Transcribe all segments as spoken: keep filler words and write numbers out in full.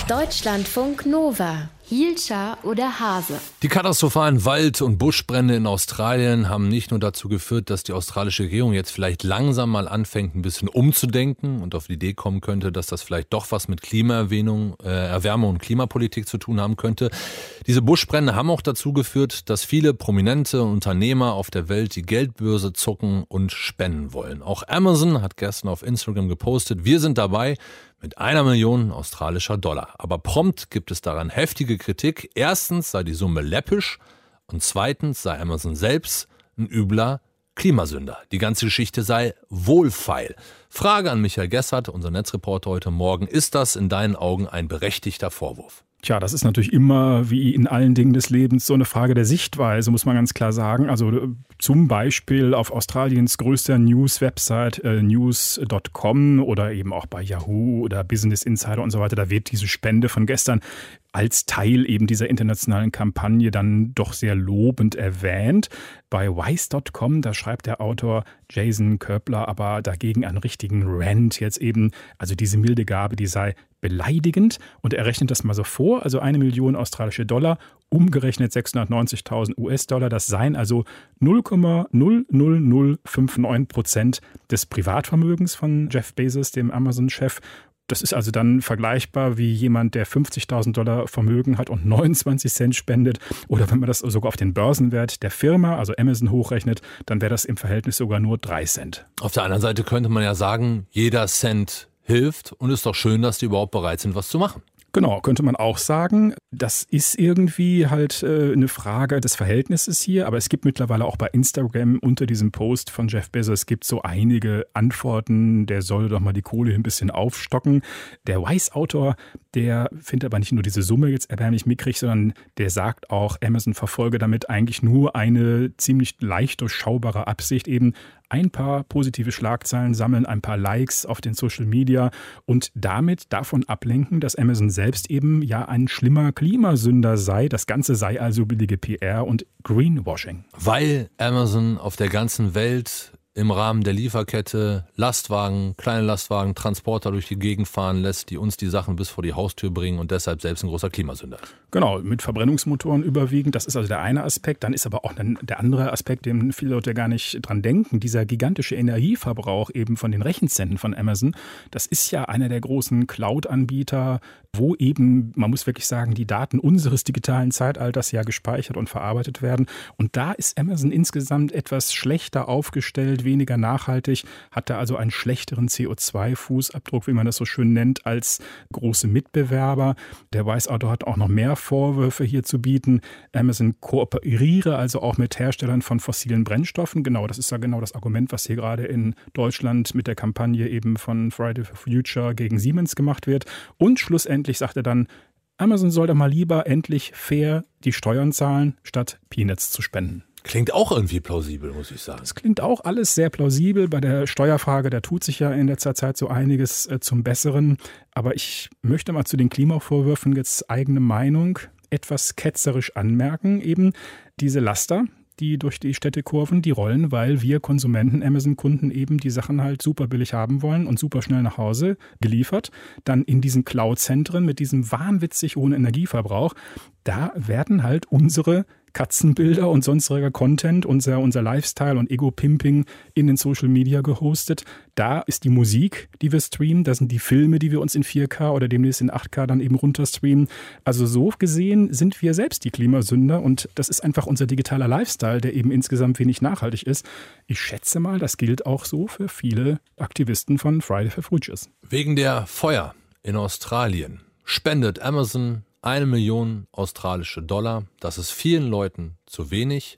Deutschlandfunk Nova. Hielscher oder Hase? Die katastrophalen Wald- und Buschbrände in Australien haben nicht nur dazu geführt, dass die australische Regierung jetzt vielleicht langsam mal anfängt, ein bisschen umzudenken und auf die Idee kommen könnte, dass das vielleicht doch was mit Klimaerwärmung äh, Erwärmung und Klimapolitik zu tun haben könnte. Diese Buschbrände haben auch dazu geführt, dass viele prominente Unternehmer auf der Welt die Geldbörse zucken und spenden wollen. Auch Amazon hat gestern auf Instagram gepostet, wir sind dabei, mit einer Million australischer Dollar. Aber prompt gibt es daran heftige Kritik. Erstens sei die Summe läppisch und zweitens sei Amazon selbst ein übler Klimasünder. Die ganze Geschichte sei wohlfeil. Frage an Michael Gessert, unser Netzreporter heute Morgen. Ist das in deinen Augen ein berechtigter Vorwurf? Tja, das ist natürlich immer, wie in allen Dingen des Lebens, so eine Frage der Sichtweise, muss man ganz klar sagen. Also zum Beispiel auf Australiens größter News-Website äh, news Punkt com oder eben auch bei Yahoo oder Business Insider und so weiter, da wird diese Spende von gestern als Teil eben dieser internationalen Kampagne dann doch sehr lobend erwähnt. Bei Wise Punkt com, da schreibt der Autor Jason Köppler aber dagegen einen richtigen Rant jetzt eben, also diese milde Gabe, die sei beleidigend und er rechnet das mal so vor, also eine Million australische Dollar, umgerechnet sechshundertneunzigtausend U S-Dollar, das seien also null Komma null null null fünf neun Prozent des Privatvermögens von Jeff Bezos, dem Amazon-Chef. Das ist also dann vergleichbar wie jemand, der fünfzigtausend Dollar Vermögen hat und neunundzwanzig Cent spendet. Oder wenn man das sogar auf den Börsenwert der Firma, also Amazon, hochrechnet, dann wäre das im Verhältnis sogar nur drei Cent. Auf der anderen Seite könnte man ja sagen, jeder Cent hilft und ist doch schön, dass die überhaupt bereit sind, was zu machen. Genau, könnte man auch sagen. Das ist irgendwie halt äh, eine Frage des Verhältnisses hier. Aber es gibt mittlerweile auch bei Instagram unter diesem Post von Jeff Bezos gibt so einige Antworten. Der soll doch mal die Kohle ein bisschen aufstocken. Der Wise-Autor, der findet aber nicht nur diese Summe jetzt erbärmlich mickrig, sondern der sagt auch, Amazon verfolge damit eigentlich nur eine ziemlich leicht durchschaubare Absicht, eben ein paar positive Schlagzeilen sammeln, ein paar Likes auf den Social Media und damit davon ablenken, dass Amazon selbst eben ja ein schlimmer Klimasünder sei. Das Ganze sei also billige P R und Greenwashing. Weil Amazon auf der ganzen Welt im Rahmen der Lieferkette Lastwagen, kleine Lastwagen, Transporter durch die Gegend fahren lässt, die uns die Sachen bis vor die Haustür bringen und deshalb selbst ein großer Klimasünder ist. Genau, mit Verbrennungsmotoren überwiegend. Das ist also der eine Aspekt. Dann ist aber auch der andere Aspekt, den viele Leute gar nicht dran denken. Dieser gigantische Energieverbrauch eben von den Rechenzentren von Amazon. Das ist ja einer der großen Cloud-Anbieter, wo eben, man muss wirklich sagen, die Daten unseres digitalen Zeitalters ja gespeichert und verarbeitet werden. Und da ist Amazon insgesamt etwas schlechter aufgestellt, weniger nachhaltig, hat da also einen schlechteren C O zwei Fußabdruck, wie man das so schön nennt, als große Mitbewerber. Der Wise-Autor hat auch noch mehr Vorwürfe hier zu bieten. Amazon kooperiere also auch mit Herstellern von fossilen Brennstoffen. Genau, das ist ja genau das Argument, was hier gerade in Deutschland mit der Kampagne eben von Friday for Future gegen Siemens gemacht wird. Und schlussendlich sagt er dann, Amazon soll doch mal lieber endlich fair die Steuern zahlen, statt Peanuts zu spenden. Klingt auch irgendwie plausibel, muss ich sagen. Das klingt auch alles sehr plausibel. Bei der Steuerfrage, da tut sich ja in letzter Zeit so einiges äh, zum Besseren. Aber ich möchte mal zu den Klimavorwürfen jetzt eigene Meinung etwas ketzerisch anmerken. Eben diese Laster, die durch die Städte kurven, die rollen, weil wir Konsumenten, Amazon-Kunden eben die Sachen halt super billig haben wollen und super schnell nach Hause geliefert. Dann in diesen Cloud-Zentren mit diesem wahnwitzig hohen Energieverbrauch, da werden halt unsere Katzenbilder und sonstiger Content, unser, unser Lifestyle und Ego-Pimping in den Social Media gehostet. Da ist die Musik, die wir streamen, da sind die Filme, die wir uns in vier K oder demnächst in acht K dann eben runterstreamen. Also so gesehen sind wir selbst die Klimasünder und das ist einfach unser digitaler Lifestyle, der eben insgesamt wenig nachhaltig ist. Ich schätze mal, das gilt auch so für viele Aktivisten von Friday for Future. Wegen der Feuer in Australien spendet Amazon eine Million australische Dollar, das ist vielen Leuten zu wenig.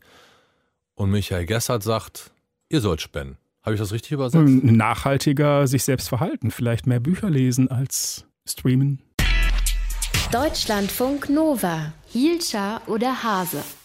Und Michael Gessert sagt, ihr sollt spenden. Habe ich das richtig übersetzt? Nachhaltiger sich selbst verhalten, vielleicht mehr Bücher lesen als streamen. Deutschlandfunk Nova. Hielscher oder Hase?